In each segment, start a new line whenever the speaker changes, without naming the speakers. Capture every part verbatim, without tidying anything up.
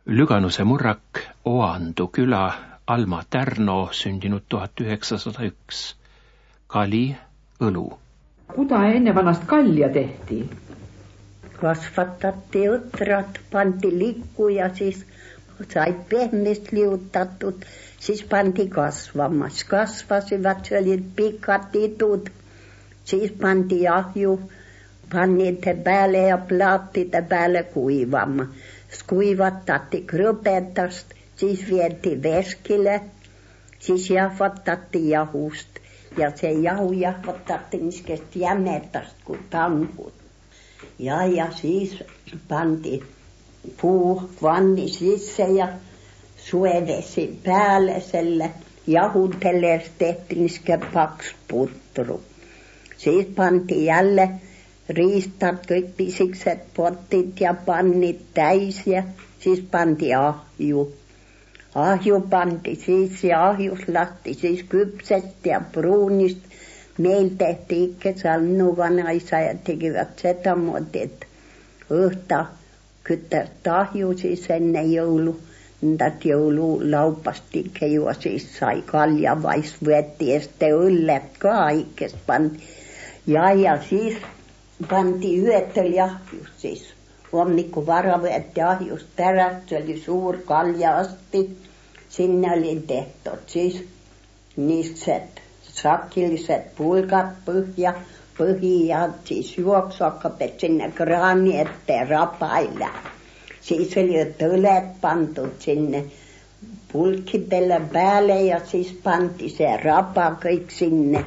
Lüganuse Murrak, Oandu kylä, Alma Tärno, syntynyt tuhatyhdeksänsataayksi. Kali, õlu.
Kuda enne vanast kalja tehtiin?
Kasvatettiin õtrat, panti likku ja siis sai pehmist liutatut, siis panti kasvamas. Kasvasivat, se olid pikat itut, siis panti ahju, pannite päälle ja plaattite päälle kuivama. Kuivatatti krõpetast, siis vietiin veskile, siis jahvatatti jahust. Ja se jahu jahvatatti niskest jämetast kuin tanhut. Ja, ja siis panti puu vanni sisse ja suevesi päälle selle jahutelle tehtiin niske paks putru. Siis panti jälle riistat, kõik pisikset potit ja pannit täis ja siis panti ahju. Ahju panti siis ja ahjus lasti siis kypsest ja pruunist. Meil tehtiin ikka Sannu vanaisa ja tekivät seda muoti, että õhta kyttärt ahju siis ennen joulu. Ndat joululaupast ikka juo siis sai kalja vais võetti ja sitten õllet ka ikkes panti. Ja, ja siis panti yötöl ahjus siis. Hommikku vara võetti ahjust ära, se oli suur kalja-asti. Sinne oli tehtud siis niised sakilliset pulkat põhja, põhi ja siis juoksu hakkab, et sinne kraani ette rapailla. Siis olid õled pandud sinne pulkidele päälle ja siis panti se rapa kõik sinne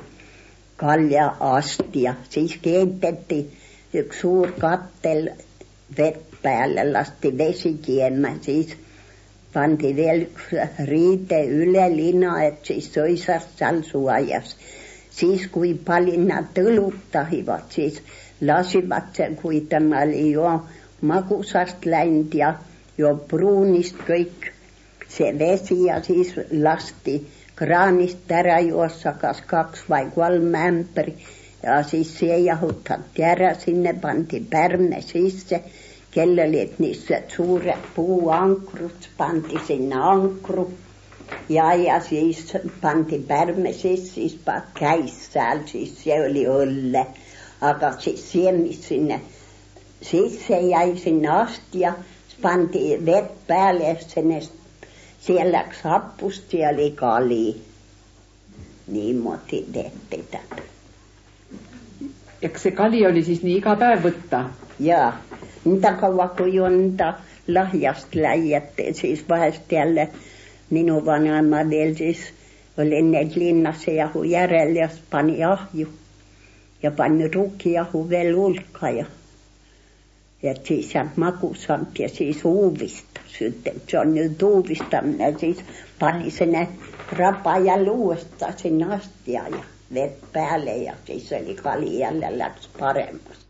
kalja-asti ja siis keitetty üks suur kattel vett päälle, lasti vesi kiemään, siis panti veel üks riide üle lina, et siis sõisas seal suajas. Siis kui palju nad õlut tahivad, siis lasivad see, kui tema oli jo magusast läinud ja jo pruunist kõik see vesi ja siis lasti kraanist ära joossa kas kaks vai kolm ämpri ja siis see jahutati ära, sinne pandi pärme sisse. Kel olid niised suured puuankrud, pandi sinna ankru ja, ja siis pandi pärme sisse, siis käis seal, siis see oli õlle. Aga siis see, mis sinne sisse jäi sinna asti ja pandi vett päälle, see läks hapust ja oli kali. Niimoodi tehti tätä.
Eks see kali oli siis nii iga päev võtta?
Jaa. Niitä kauan kun jonta lahjast läijätte, siis vahest jälle minun vanhemma vielä siis oli ennen linnassa jahu järjellä ja pani ahju ja pani rukijahu vielä ulka ja, ja siis ja makusampi ja siis uuvista sitten. Se on nyt uuvistaminen, siis pani sinne rapa ja luusta sinne astia ja vett päälle ja siis oli kali jälle läks paremmas.